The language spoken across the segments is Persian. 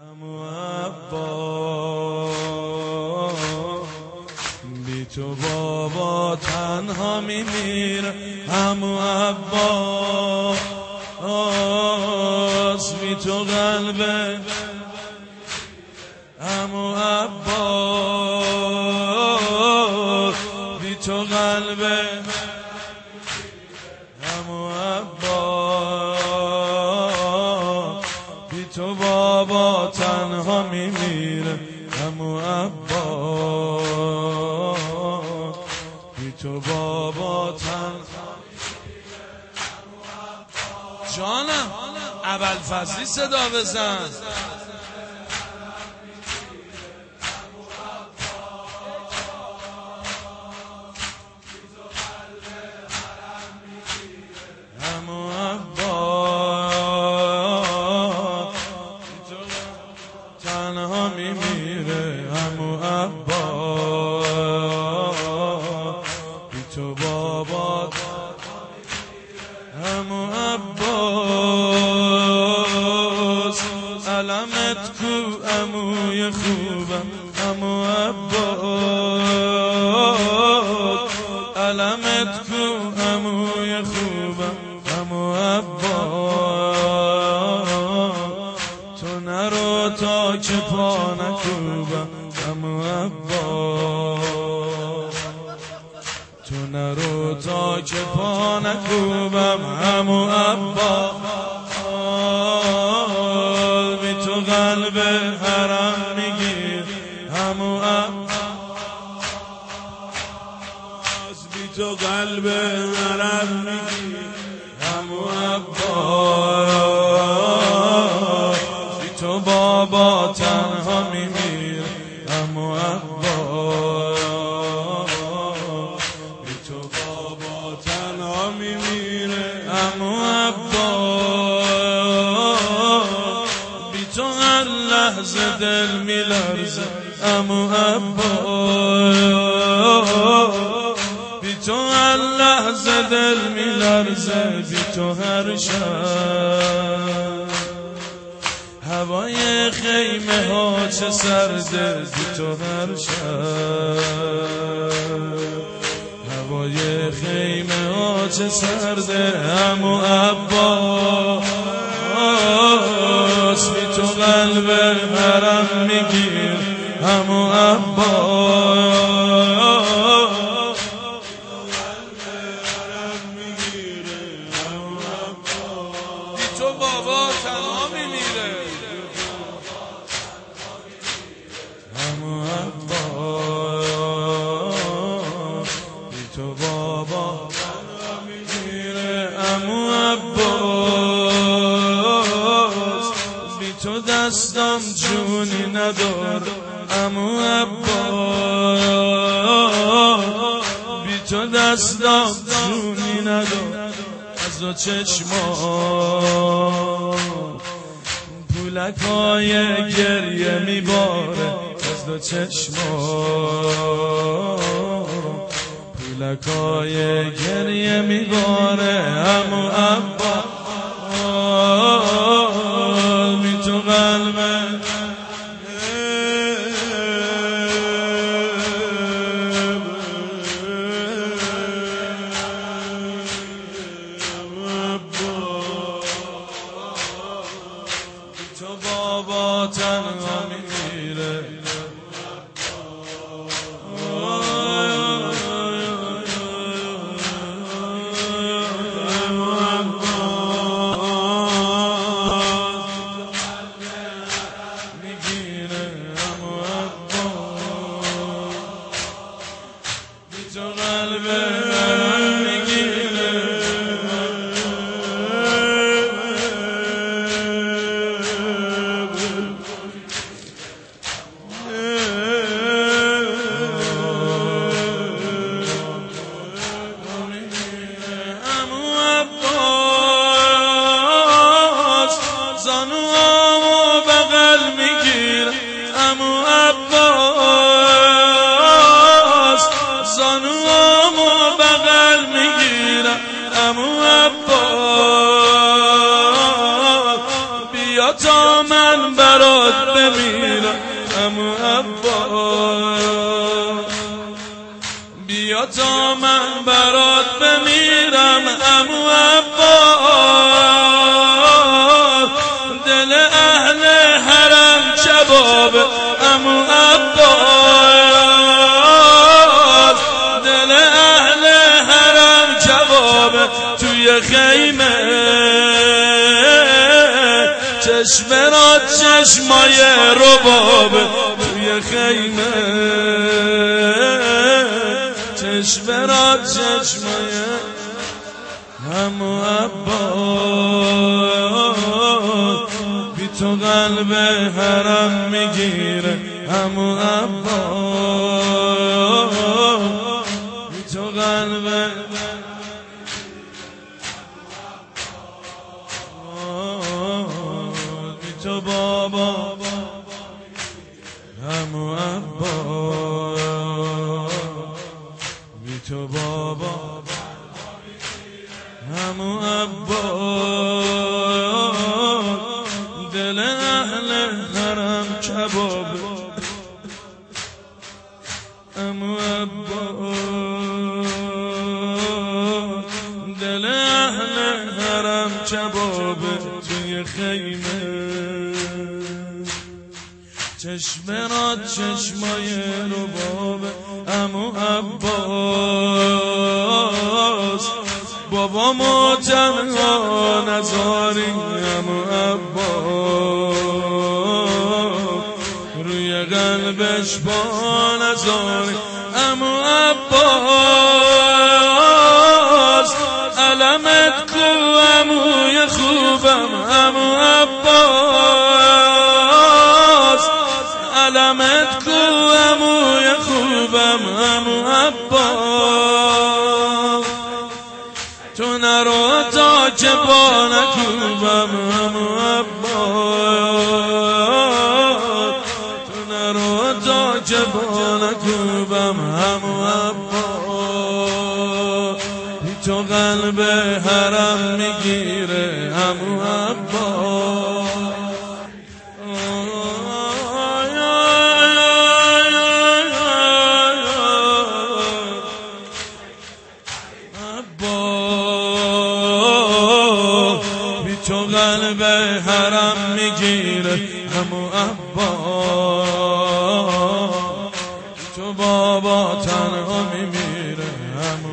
عمو عبا بی تو بابا تنها میمیره. عمو عباس بی تو قلبه، عمو عباس بی تو قلبه، عمو عباس بی تو بابا تنها میمیره. عمو عباس بی تو بابا تنها میمیره. جانم ابوالفضلی صدا بزن. عمو عباس تنها میمیره. عمو عباس بی تو بابا. عمو عباس علمت کو عموی خوبم. عمو عباس علمت کو عموی خوبم. عمو عباس تو نرو تا که پا نکوبم. عمو عباس تو نرو تا که پا نکوبم. عمو عباس بی تو قلب حرم میگیر. عمو عباس بی تو قلب حرم میگیر. عمو عباس بی تو بابا تنها میمیره. عمو عباس بی تو بابا تنها میمیره. عمو عباس بی تو هر لحظه دل میلرزه. عمو عباس بی تو هر لحظه دل میلرزه. بی تو هر شب هوای خیمه ها چه سرده. بی تو هر شب هوای خیمه ها چه سرده. عمو عباس بی تو قلب حرم میگیر. عمو عباس بی تو بابا تنها میمیره. عمو عباس بی تو بابا تنها میمیره. عمو عباس بی تو دستم جونی نداره. عمو عباس بی تو دستم جونی نداره. از دو چشمان پولکای گریه میباره. از دو چشمان پولکای گریه میباره. عمو عباس بی تو قلبه تو بابا تنها میمیره. میگیره. عمو عباس بی تو قلب میگیره. عمو عباس بیا تا من برات بمیرم عمو عباس دل اهل حرم کباب عمو عباس دل اهل حرم کباب توی خیمه چشم را چشمای رباب توی خیمه چشم را چشمای عمو عباس بی تو قلب حرم میگیره عمو عباس بی تو قلب بی تو بابا عمو عباس بی تو بابا عمو عباس دل اهل حرم کباب عمو عباس دل اهل حرم کباب توی خیمه چشم را چشمای رباب عمو عباس بابامو تنها نذاری عمو عباس روی قلبش با نذاری عمو عباس علمت کو عموی خوبم عمو عباس علمت کو عموی خوبم عمو عباس تو نرو تا که با نکوبم عمو عباس تو نرو تا که با نکوبم عمو عباس بی تو قلب حرم میگیره عمو عباس تو قلب حرم میگیره عمو عباس تو بابا تنها میمیره عمو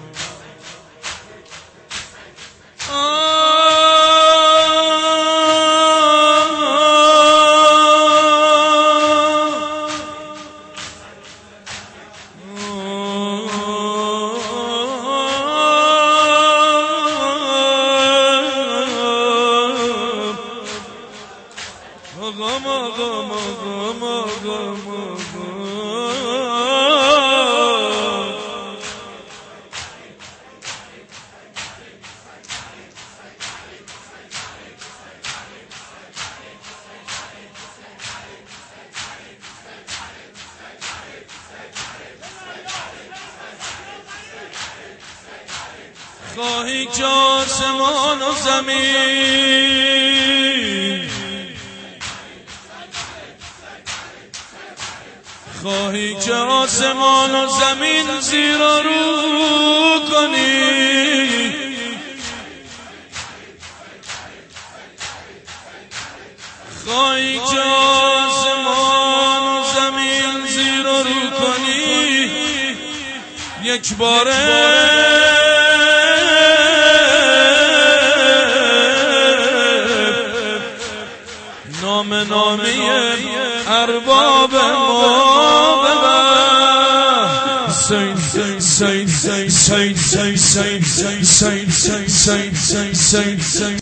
خواهی که آسمان و زمین خواهی که آسمان و زمین زیر و رو کنی خواهی که آسمان و زمین زیر و رو کنی یک باره نامی ارباب ما ببر سین سین سین سین سین سین سین سین سین سین سین